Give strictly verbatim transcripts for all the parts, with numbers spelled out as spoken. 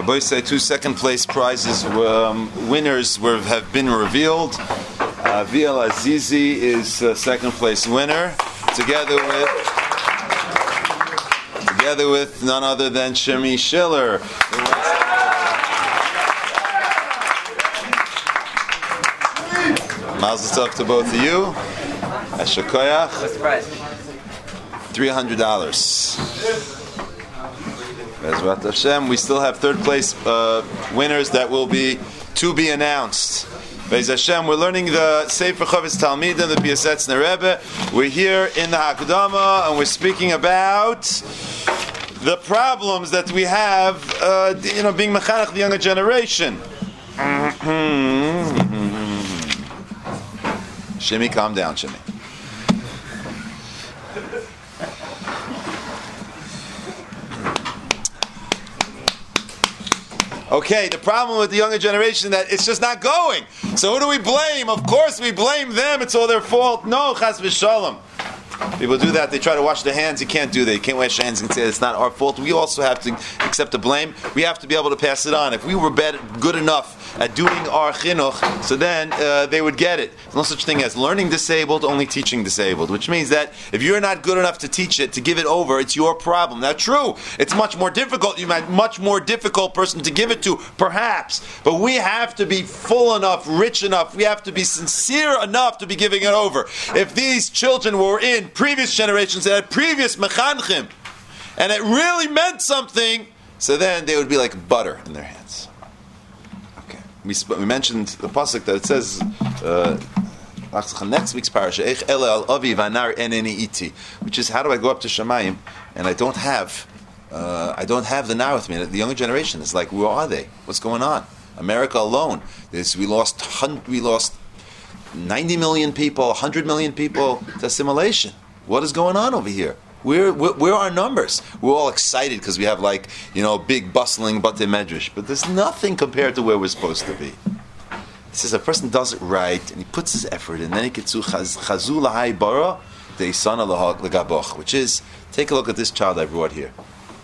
Rabbi say two second place prizes um, winners were, have been revealed. Uh, Viel Azizi is uh, second place winner, together with together with none other than Shemi Schiller. Mazel tov to both of you. Asher Koyach. What's the prize? Three hundred dollars. Bezrat Hashem. We still have third place uh, winners that will be to be announced. Bez Hashem. We're learning the Sefer Chavetz Talmidim, the Piasetzner Rebbe. We're here in the Hakdama and we're speaking about the problems that we have, uh, you know, being mechanech the younger generation. Shimmy, calm down, Shimmy. Okay, the problem with the younger generation is that it's just not going. So who do we blame? Of course we blame them. It's all their fault. No, chas v'shalom. People do that. They try to wash their hands. You can't do that. You can't wash your hands and say it's not our fault. We also have to accept the blame. We have to be able to pass it on. If we were bad, good enough at doing our chinuch, so then uh, they would get it. There's no such thing as learning disabled, only teaching disabled, which means that if you're not good enough to teach it, to give it over, it's your problem. Now, true, it's much more difficult. You might much more difficult person to give it to, perhaps. But we have to be full enough, rich enough. We have to be sincere enough to be giving it over. If these children were in previous generations that had previous mechanchim, and it really meant something, so then they would be like butter in their hands. Okay, we sp- we mentioned the pasuk that it says uh, next week's parasha, Eich ele al avi vanar eneni iti, which is how do I go up to Shamayim and I don't have uh, I don't have the nar with me. The younger generation is like, where are they? What's going on? America alone, this we lost hun- we lost ninety million people, one hundred million people to assimilation. What is going on over here? Where, where, where are our numbers? We're all excited because we have, like, you know, big bustling Batei Medrash, but there's nothing compared to where we're supposed to be. It says a person does it right and he puts his effort in, then he gets to chazu lahai bara deisana legaboch, which is, take a look at this child I brought here.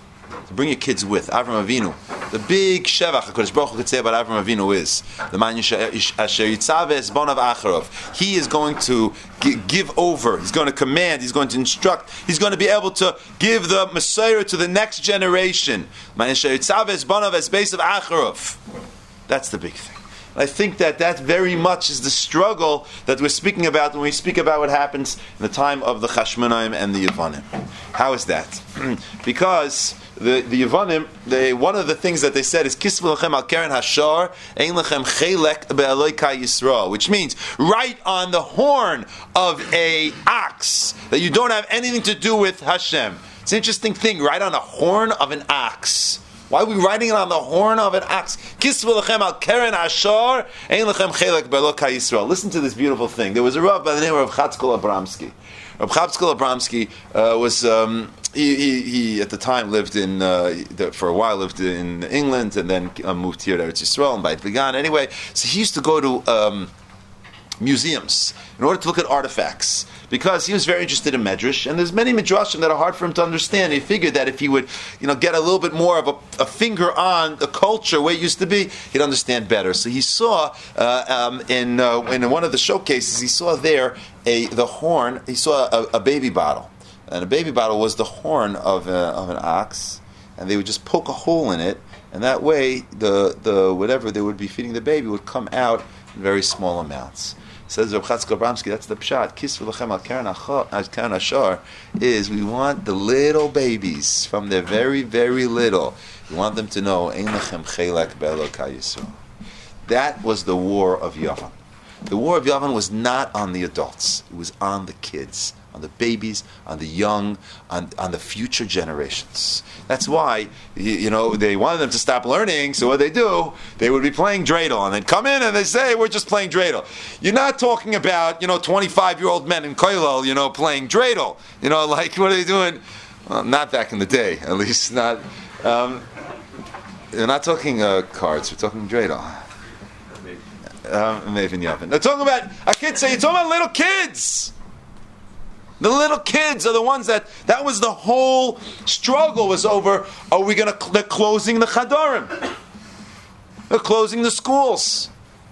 To bring your kids with Avram Avinu. The big shevach HaKadosh Baruch Hu could say about Avram Avinu is the man asher yitzave es bonav acharov. He is going to give over. He's going to command. He's going to instruct. He's going to be able to give the Messiah to the next generation. Man asher yitzave es bonav es beis of acharov. That's the big thing. I think that that very much is the struggle that we're speaking about when we speak about what happens in the time of the Chashmonaim and the Yevanim. How is that? Because the the Yevanim, they one of the things that they said is Kisvu lechem al keren hashar ein lechem chelek be'aloi ka Yisrael, which means right on the horn of a ox that you don't have anything to do with Hashem. It's an interesting thing, right on the horn of an ox. Why are we writing it on the horn of an ox? Kisvu lechem al keren hashar ein lechem chelek be'aloi ka Yisrael. Listen to this beautiful thing. There was a Rav by the name of Chatzkel Abramsky. Rav Chatzkel Abramsky uh, was. Um, He, he, he, at the time, lived in, uh, for a while, lived in England, and then uh, moved here to Eretz Yisrael and Beit Vegan. Anyway, so he used to go to um, museums in order to look at artifacts, because he was very interested in Medrash, and there's many Midrashim that are hard for him to understand. He figured that if he would, you know, get a little bit more of a, a finger on the culture where it used to be, he'd understand better. So he saw, uh, um, in, uh, in one of the showcases, he saw there a the horn, he saw a, a baby bottle. And a baby bottle was the horn of, a, of an ox, and they would just poke a hole in it, and that way the the whatever they would be feeding the baby would come out in very small amounts. Says Reb Chatzkel Abramsky, that's the pshat. Kisvu lechem al keren hashar is we want the little babies from their very very little. We want them to know ein lechem chelek be'eloi ka Yisrael. That was the war of Yavan. The war of Yavan was not on the adults; it was on the kids, on the babies, on the young, on, on the future generations. That's why, you, you know, they wanted them to stop learning, so what they do, they would be playing dreidel, and they'd come in and they say, we're just playing dreidel. You're not talking about, you know, twenty-five-year-old men in kollel, you know, playing dreidel. You know, like, what are they doing? Well, not back in the day, at least not. Um, they're not talking uh, cards, we're talking dreidel. Um, Maven Yavin. They're talking about, I can't say, you're talking about little kids. The little kids are the ones that, that was the whole struggle was over, are we going to, they're closing the Chadarim. They're closing the schools.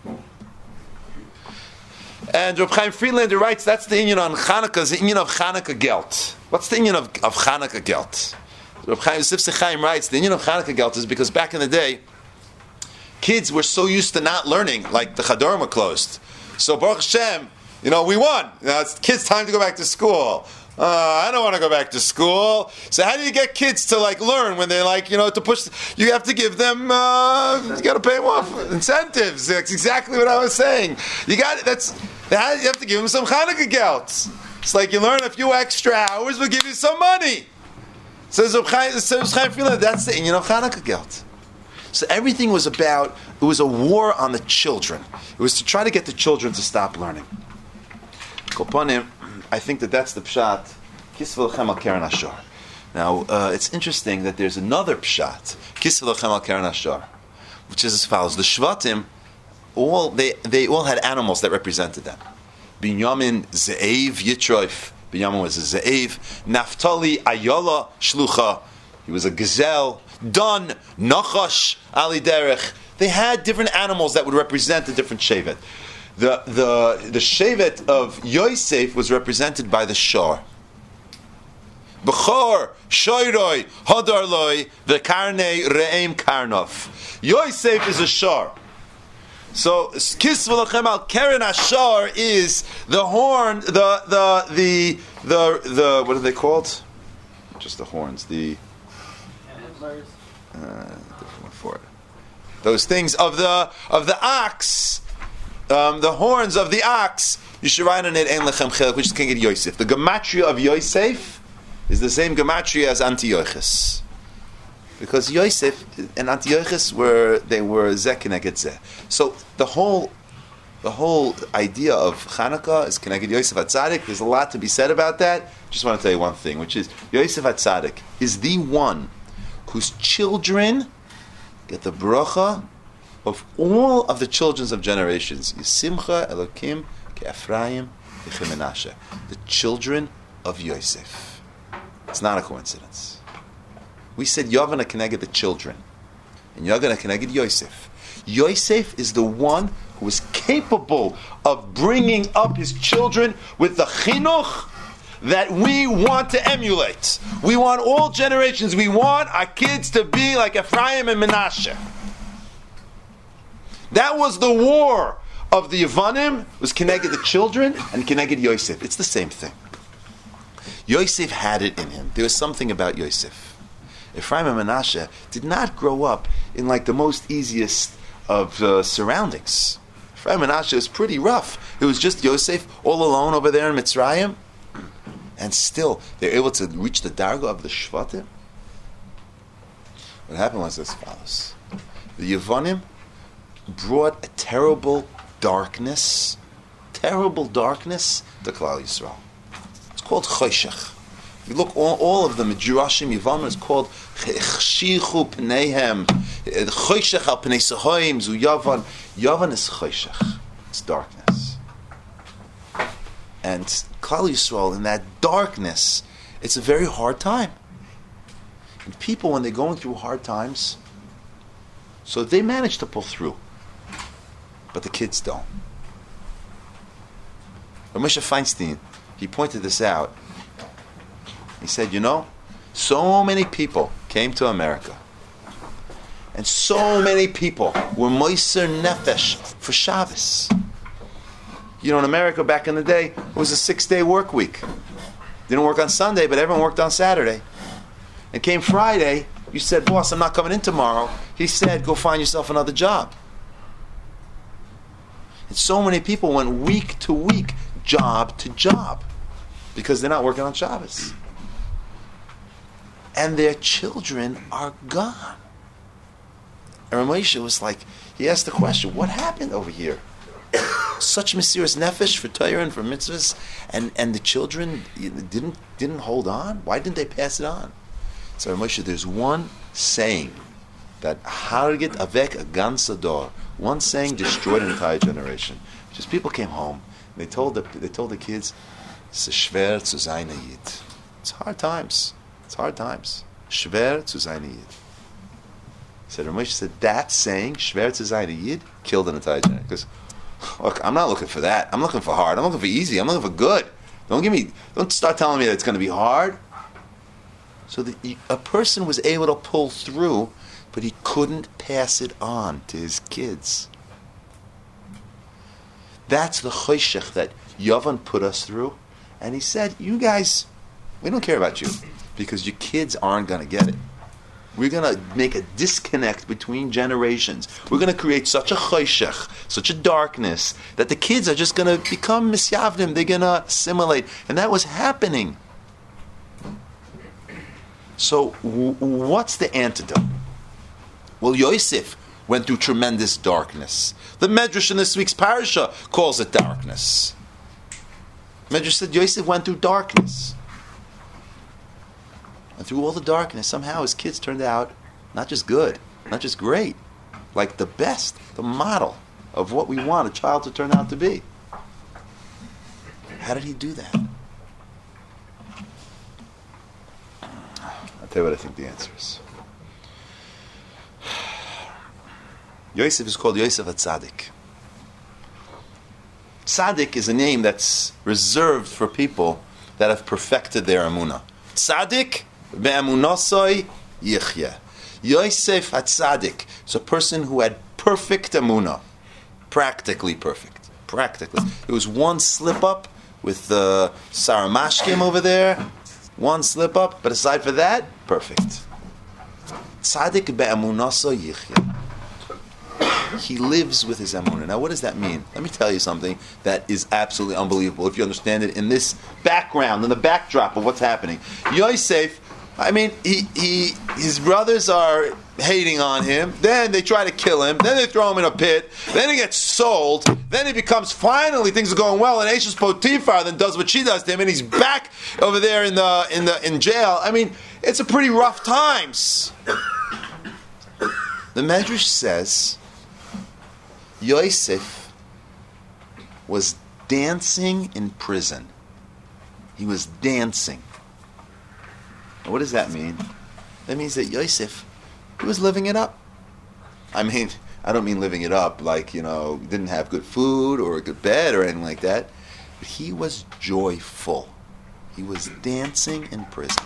And Reb Chaim Friedlander writes, that's the inyan on Chanukah, the inyan of Chanukah Gelt. What's the inyan of, of Chanukah Gelt? Reb Chaim Sifsei Chaim writes, the inyan of Chanukah Gelt is because back in the day, kids were so used to not learning, like the Chadorim were closed. So Baruch Hashem, you know, we won. Now it's kids' time to go back to school. Uh, I don't want to go back to school. So how do you get kids to like learn when they're like, you know, to push? You have to give them. Uh, you got to pay them off incentives. That's exactly what I was saying. You got that's that. You have to give them some Chanukah gelt. It's like you learn a few extra hours, we'll give you some money. Says Reb Chaim Friedlander, that's the inyan of Chanukah gelt. So everything was about. It was a war on the children. It was to try to get the children to stop learning. Koponim, I think that that's the pshat. Kisvei lachem al keren hashor. Now, uh, it's interesting that there's another pshat. Kisvei lachem al keren hashor, which is as follows: the Shvatim, all they they all had animals that represented them. Binyamin ze'ev yitroif. Binyamin was a ze'ev. Naphtali ayola shlucha. He was a gazelle. Dan nachash ali derech. They had different animals that would represent the different shevet. The the the shevet of Yosef was represented by the shor. Bechor shoyroi hadarloi v'karnei re'em karnov. Yosef is a shor. So kisvei lachem al keren hashor is the horn, the the the the the what are they called? Just the horns. The uh, different one for it. Those things of the of the ox. Um, the horns of the ox, you should write on it Ein Lechem Chelek, which is King of Yosef. The gematria of Yosef is the same gematria as Antiochus, because Yosef and Antiochus were they were Zeh Keneged Zeh. So the whole the whole idea of Chanukah is Keneged Yosef HaTzadik. There's a lot to be said about that. Just want to tell you one thing, which is Yosef HaTzadik is the one whose children get the bracha of all of the children of generations. Yisimcha Elokim Ke'Ephraim V'Chemenashe. The children of Yosef. It's not a coincidence. We said Yavana Keneged the children, and Yavana Keneged Yosef. Yosef is the one who is capable of bringing up his children with the chinuch that we want to emulate. We want all generations. We want our kids to be like Ephraim and Menashe. That was the war of the Yevanim, was Keneged the children and Keneged Yosef. It's the same thing. Yosef had it in him. There was something about Yosef. Ephraim and Menashe did not grow up in like the most easiest of uh, surroundings. Ephraim and Menashe was pretty rough. It was just Yosef all alone over there in Mitzrayim. And still, they're able to reach the darga of the Shvatim. What happened was as follows. The Yevanim brought a terrible darkness, terrible darkness to Klal Yisrael. It's called Choshech. If you look all, all of the Midrashim Yevanim, it's called Cheshichu Pneihem, Choshech al Pnei Sehoim, Zu Yavan. Yavan is Choshech. It's darkness. And Klal Yisrael, in that darkness, it's a very hard time. And people, when they're going through hard times, so they manage to pull through. But the kids don't. Moshe Feinstein, he pointed this out. He said, you know, so many people came to America, and so many people were moiser nefesh for Shabbos. You know, in America back in the day, it was a six-day work week. Didn't work on Sunday, but everyone worked on Saturday. And came Friday, you said, boss, I'm not coming in tomorrow. He said, go find yourself another job. And so many people went week to week, job to job, because they're not working on Shabbos. And their children are gone. And Ramesha was like, he asked the question, what happened over here? Such mysterious nefesh for Torah and for mitzvahs, and, and the children didn't didn't hold on? Why didn't they pass it on? So Ramesha, there's one saying that Hargit Avek a Gansador, one saying destroyed an entire generation. Just people came home, and they told the they told the kids, "Es schwer zu sein Yid." It's hard times. It's hard times. Schwer zu sein Yid. said, Rav Moshe said, that saying, Shvertz Zayin Yid, killed an entire generation. Because, look, I'm not looking for that. I'm looking for hard. I'm looking for easy. I'm looking for good. Don't give me, don't start telling me that it's going to be hard. So the, a person was able to pull through, but he couldn't pass it on to his kids. That's the choshech that Yavan put us through. And he said, you guys, we don't care about you, because your kids aren't going to get it. We're going to make a disconnect between generations. We're going to create such a choshech, such a darkness, that the kids are just going to become misyavnim. They're going to assimilate. And that was happening. So w- what's the antidote? Well, Yosef went through tremendous darkness. The Medrash in this week's parasha calls it darkness. Medrash said Yosef went through darkness. And through all the darkness, somehow his kids turned out not just good, not just great, like the best, the model of what we want a child to turn out to be. How did he do that? I'll tell you what I think the answer is. Yosef is called Yosef HaTzadik. Tzadik is a name that's reserved for people that have perfected their emunah. Tzadik be'emunasoi yichya. Yosef HaTzadik is a person who had perfect emunah, practically perfect, practically. It was one slip up with the Saramashkim over there, one slip up, but aside for that, perfect. Tzadik be'emunasoi yichya. He lives with his emunah. Now, what does that mean? Let me tell you something that is absolutely unbelievable if you understand it in this background, in the backdrop of what's happening. Yosef, I mean, he, he, his brothers are hating on him. Then they try to kill him. Then they throw him in a pit. Then he gets sold. Then he becomes, finally, things are going well, and Ashes Potiphar then does what she does to him, and he's back over there in the in the in jail. I mean, it's a pretty rough times. The Medrash says Yosef was dancing in prison. He was dancing. And what does that mean? That means that Yosef, he was living it up. I mean, I don't mean living it up like, you know, didn't have good food or a good bed or anything like that. But he was joyful. He was dancing in prison.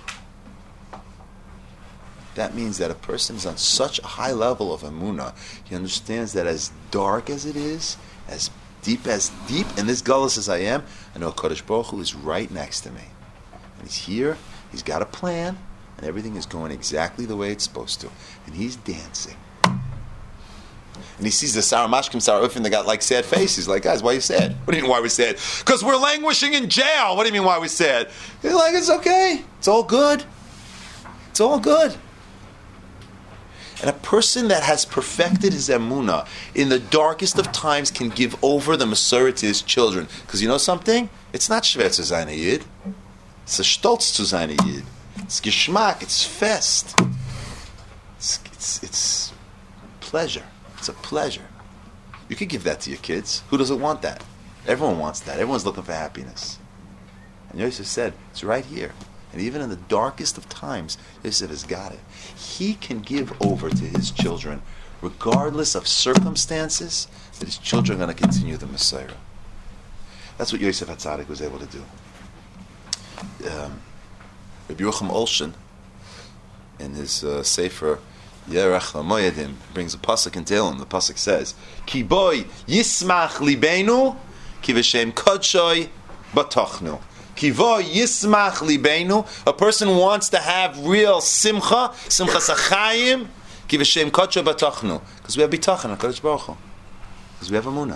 That means that a person is on such a high level of emunah, he understands that as dark as it is, as deep as deep in this gullus as I am, I know Kadosh Baruch Hu is right next to me. And he's here, he's got a plan, and everything is going exactly the way it's supposed to. And he's dancing. And he sees the Sarah Mashkim, Sarah Ufin, they got like sad faces. Like, guys, why are you sad? What do you mean, why are we sad? Because we're languishing in jail. What do you mean, why are we sad? They're like, it's okay. It's all good. It's all good. And a person that has perfected his emunah in the darkest of times can give over the Masorah to his children. Because you know something? It's not Shver zu sein a Yid. It's a Stolz zu sein a Yid. It's Geschmack. It's fest. It's, it's, it's pleasure. It's a pleasure. You could give that to your kids. Who doesn't want that? Everyone wants that. Everyone's looking for happiness. And Yosef said, it's right here. And even in the darkest of times, Yosef has got it. He can give over to his children, regardless of circumstances, that his children are going to continue the Messiah. That's what Yosef HaTzadik was able to do. Um, Rabbi Yocham Olshin, in his uh, Sefer Yerach LaMoyadim, brings a pasuk in Tehillim. The pasuk says, Ki boy yismach libenu, ki v'shem kodshoy batochnu. Kivo yismach libenu. A person wants to have real simcha, simcha sachayim, ki v'shem kodshoy batochnu. Because we have bitachon, HaKadosh Baruch Hu. Because we have emunah.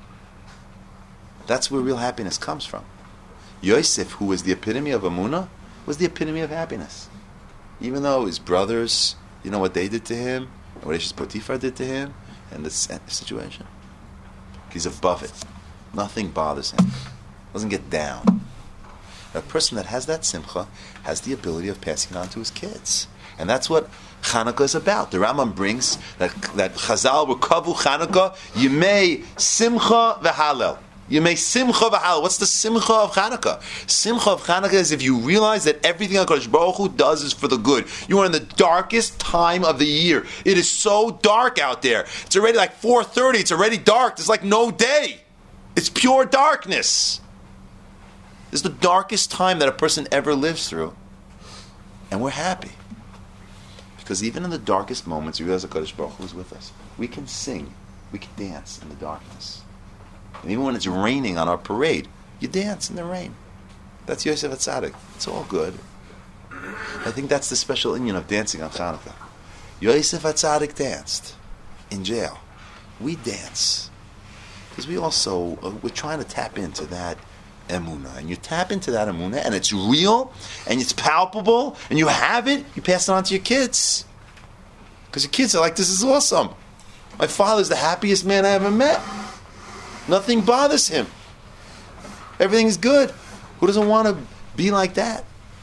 That's where real happiness comes from. Yosef, who was the epitome of emunah, was the epitome of happiness. Even though his brothers, you know what they did to him, and what Ashes Potiphar did to him, and the situation. He's above it. Nothing bothers him. Doesn't get down. A person that has that simcha has the ability of passing it on to his kids. And that's what Chanukah is about. The Rambam brings that, that Chazal were kavu Chanukah, Yimei Simcha v'Halel. You may simcha v'hal. What's the simcha of Chanukah? Simcha of Chanukah is if you realize that everything HaKadosh Baruch Hu does is for the good. You are in the darkest time of the year. It is so dark out there. It's already like four thirty. It's already dark. There's like no day. It's pure darkness. This is the darkest time that a person ever lives through. And we're happy. Because even in the darkest moments, you realize HaKadosh Baruch Hu is with us. We can sing. We can dance in the darkness. And even when it's raining on our parade, you dance in the rain. That's Yosef HaTzadik. It's all good. I think that's the special inyan of dancing on Chanukah. Yosef HaTzadik danced in jail. We dance. Because we also, uh, we're trying to tap into that emunah. And you tap into that emunah, and it's real, and it's palpable, and you have it, you pass it on to your kids. Because your kids are like, this is awesome. My father's the happiest man I ever met. Nothing bothers him. Everything's good. Who doesn't want to be like that?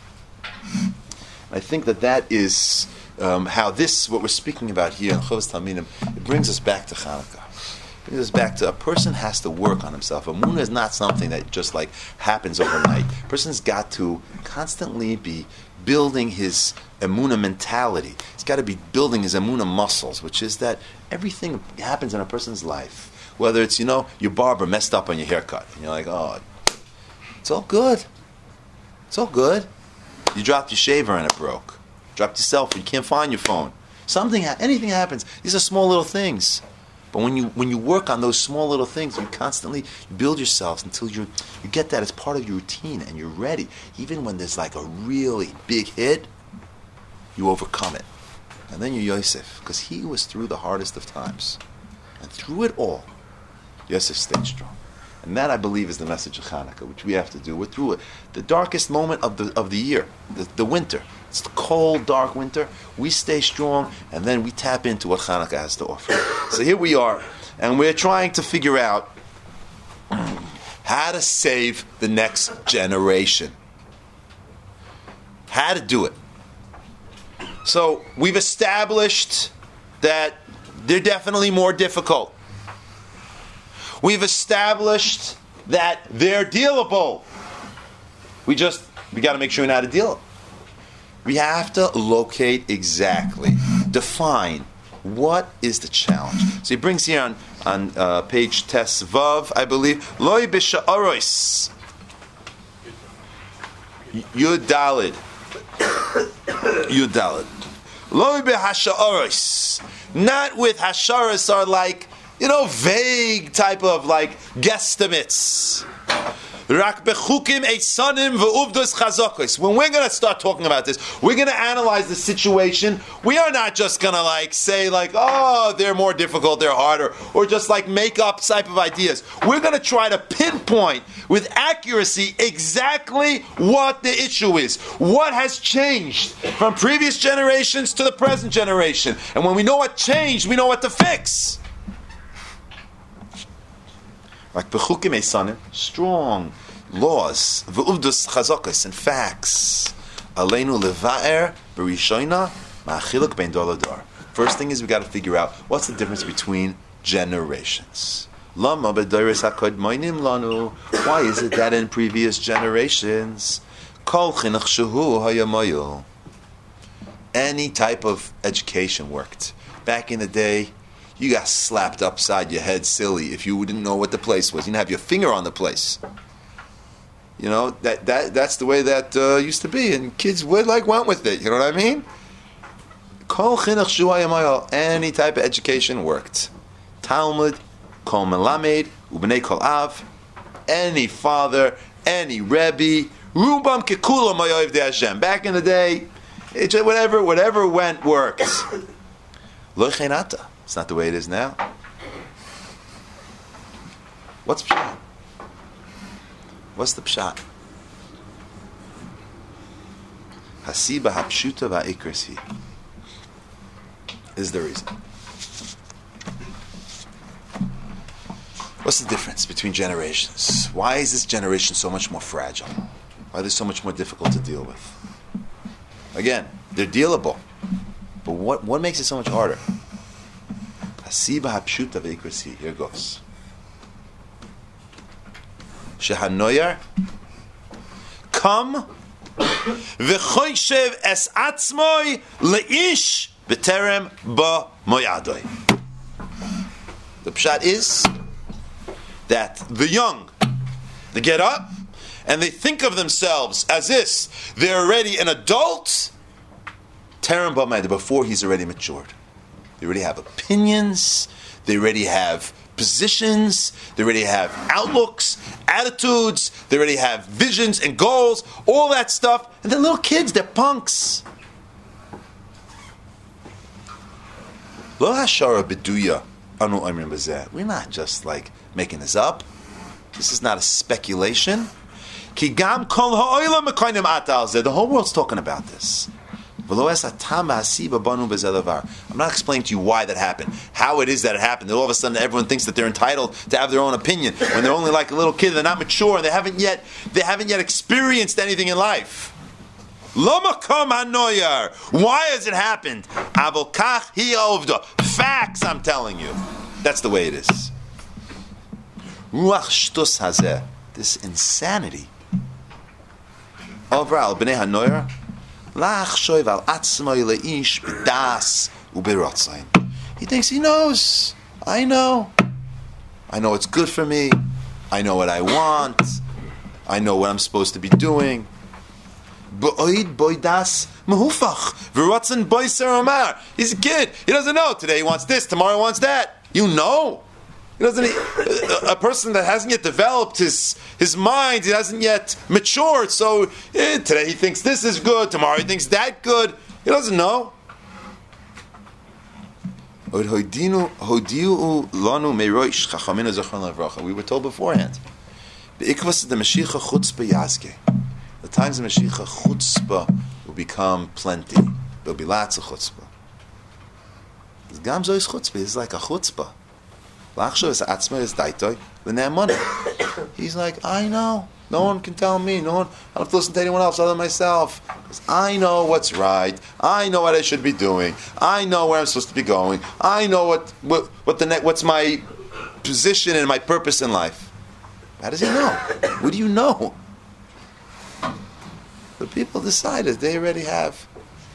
I think that that is um, how this, what we're speaking about here in Chovos Talmidim, it brings us back to Chanukah. It brings us back to a person has to work on himself. Emunah is not something that just like happens overnight. A person's got to constantly be building his emunah mentality. He's got to be building his emunah muscles, which is that everything happens in a person's life. Whether it's, you know, your barber messed up on your haircut, and you're like, oh, it's all good. It's all good. You dropped your shaver and it broke. Dropped your cell phone. You can't find your phone. Something, ha- anything happens. These are small little things. But when you when you work on those small little things, you constantly build yourselves until you you get that as part of your routine, and you're ready. Even when there's like a really big hit, you overcome it. And then you're Yosef, because he was through the hardest of times. And through it all, Yosef stayed strong. And that, I believe, is the message of Chanukah, which we have to do. We're through it. The darkest moment of the of the year, the, the winter. It's the cold, dark winter. We stay strong, and then we tap into what Chanukah has to offer. So here we are, and we're trying to figure out how to save the next generation. How to do it. So we've established that they're definitely more difficult. We've established that they're dealable. We just, we got to make sure we know how to deal it. We have to locate exactly, define what is the challenge. So he brings here on, on uh, page Tes Vav, I believe, Loi b'sha'aros. Yud Dalid. Yud Dalid. Loi b'hasha'aros. Not with hasharas are like, you know, vague type of like guesstimates. Rak bechukim eisanim ve'uvdos chazokos. When we're going to start talking about this, we're going to analyze the situation. We are not just going to like say like, oh, they're more difficult, they're harder, or just like make up type of ideas. We're going to try to pinpoint with accuracy exactly what the issue is. What has changed from previous generations to the present generation. And when we know what changed, we know what to fix. Like bechukim eisanim, strong laws, ve'uvdos chazokos, and facts. Aleinu levaer b'rishoina ma'achiluk bein dor lador. First thing is we got to figure out what's the difference between generations. Lama b'doros hakodmonim lanu. Why is it that in previous generations, kol chinuch shehu hayamoyel, any type of education worked? Back in the day, you got slapped upside your head silly if you didn't know what the place was. You didn't have your finger on the place. You know, that that that's the way that uh, used to be. And kids would like went with it. You know what I mean? Kol chinuch shu hayamayel. Any type of education worked. Talmud, kol melamed, ubnei kol av. Any father, any rebbe, rubam kekulam hayovev de Hashem. Back in the day, it just, whatever whatever went worked. Lo chenata. It's not the way it is now. What's pshat? What's the pshat? Hasiba hapshuta va'ikras hi is the reason. What's the difference between generations? Why is this generation so much more fragile? Why are they so much more difficult to deal with? Again, they're dealable. But what, what makes it so much harder? Hasiba hapshuta va'ikras hi. Here goes. Shehanoyer come v'choyshev es atzmoi leish b'terem ba moyadoi. The pshat is that the young, they get up and they think of themselves as if they're already an adult, terem ba moyadoi, before he's already matured. They already have opinions, they already have positions, they already have outlooks, attitudes, they already have visions and goals, all that stuff. And they're little kids, they're punks. Lo hashara b'duya anu oimrim b'zeh. We're not just like making this up. This is not a speculation. Ki gam kol ha'olam mekonim atal zeh. The whole world's talking about this. I'm not explaining to you why that happened, how it is that it happened, that all of a sudden everyone thinks that they're entitled to have their own opinion when they're only like a little kid, they're not mature, and they haven't yet they haven't yet experienced anything in life. Why has it happened? Facts, I'm telling you. That's the way it is. This insanity. Overall, b'nei hanoyer. He thinks he knows. I know. I know what's good for me. I know what I want. I know what I'm supposed to be doing. He's a kid. He doesn't know. Today he wants this. Tomorrow he wants that. You know. He doesn't. A person that hasn't yet developed his his mind, he hasn't yet matured. So eh, today he thinks this is good. Tomorrow he thinks that good. He doesn't know. We were told beforehand. The times of Mashiach chutzpah will become plenty. There'll be lots of chutzpah. Gamzo is chutzpah. It's like a chutzpah. He's like, I know. No one can tell me. No one. I don't have to listen to anyone else other than myself. I know what's right. I know what I should be doing. I know where I'm supposed to be going. I know what what, what the what's my position and my purpose in life. How does he know? What do you know? The people decided they already have.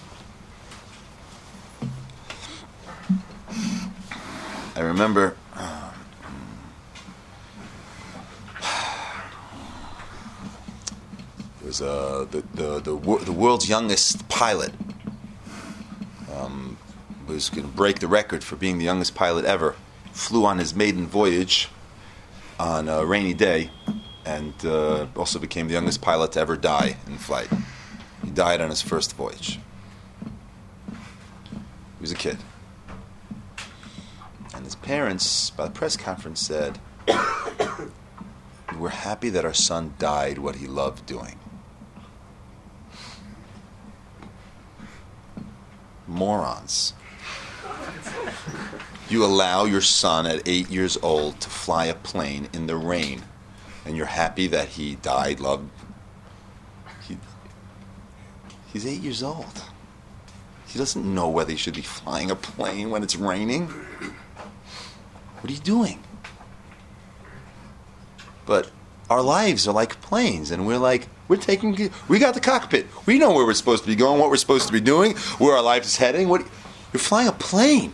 I remember. Was uh, the, the the the world's youngest pilot um, was going to break the record for being the youngest pilot ever. Flew on his maiden voyage on a rainy day, and uh, also became the youngest pilot to ever die in flight. He died on his first voyage. He was a kid, and his parents, by the press conference, said, "We're happy that our son died what he loved doing." Morons. You allow your son at eight years old to fly a plane in the rain, and you're happy that he died, loved. He, he's eight years old. He doesn't know whether he should be flying a plane when it's raining. What are you doing? But our lives are like planes, and we're like, we're taking, we got the cockpit. We know where we're supposed to be going, what we're supposed to be doing, where our life is heading. What, you're flying a plane.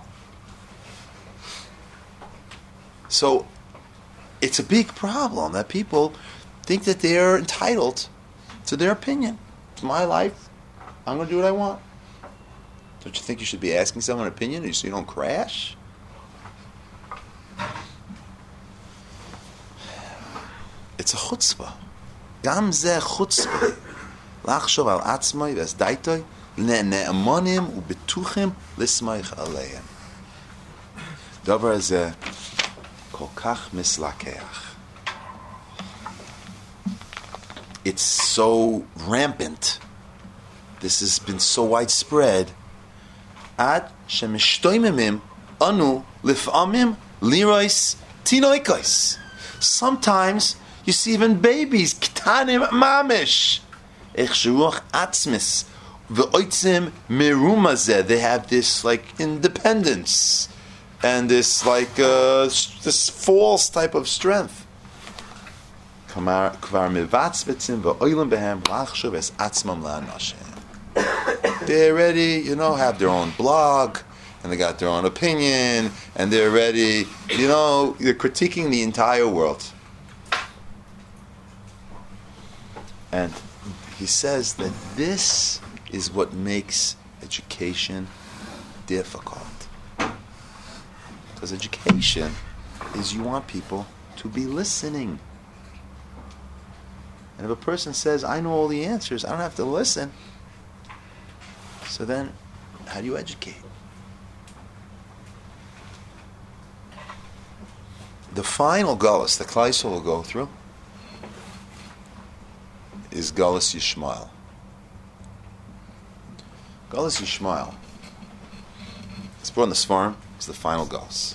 So it's a big problem that people think that they're entitled to their opinion. It's my life. I'm going to do what I want. Don't you think you should be asking someone an opinion so you don't crash? It's a chutzpah. Gam zeh chutzpah. Lachshov al atzmai v'esdaitoi ne'emonim u'betuchim l'smaich aleihem. Davar zeh kol kach mislakeach. It's so rampant. This has been so widespread. Ad shemishtoimimim anu lif'amim lirois tinoikos. Sometimes you see even babies, ktanim mamish, ech sheruach atzmis, v'oitzim merumazeh. They have this like independence and this like uh, this false type of strength. Kvar mivatzvetzim v'oilim behem lachshuv es atzmam la'anashim. They're ready, you know, have their own blog, and they got their own opinion, and they're ready, you know, they're critiquing the entire world. And he says that this is what makes education difficult. Because education is you want people to be listening. And if a person says, I know all the answers, I don't have to listen, so then how do you educate? The final Gullus, the Klal Yisrael will go through, is Gullus Yishmael. Gullus Yishmael, it's brought in the Sfarim, it's the final Gullus.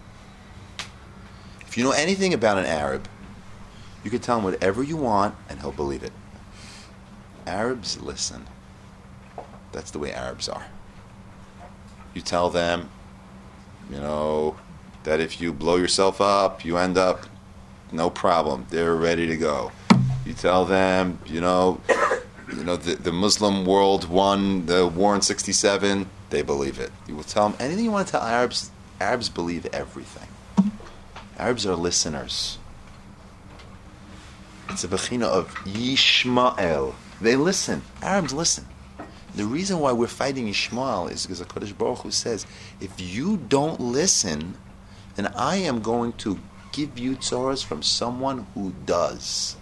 If you know anything about an Arab, you can tell him whatever you want and he'll believe it. Arabs listen. That's the way Arabs are. You tell them, you know, that if you blow yourself up, you end up, no problem, they're ready to go. You tell them, you know, you know the, the Muslim world won the war in sixty-seven, they believe it. You will tell them anything you want to tell Arabs, Arabs believe everything. Arabs are listeners. It's a bechina of Yishmael. They listen. Arabs listen. The reason why we're fighting Yishmael is because HaKadosh Baruch Hu says, if you don't listen, then I am going to give you tzoros from someone who does.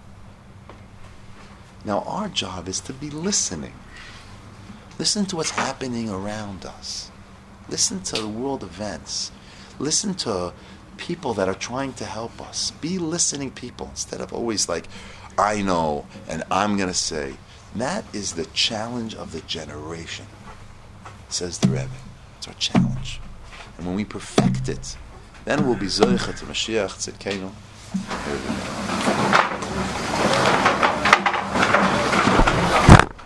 Now our job is to be listening. Listen to what's happening around us. Listen to the world events. Listen to people that are trying to help us. Be listening people instead of always like, I know and I'm going to say. And that is the challenge of the generation, says the Rebbe. It's our challenge. And when we perfect it, then we'll be Zoycha to Mashiach Tzidkenu.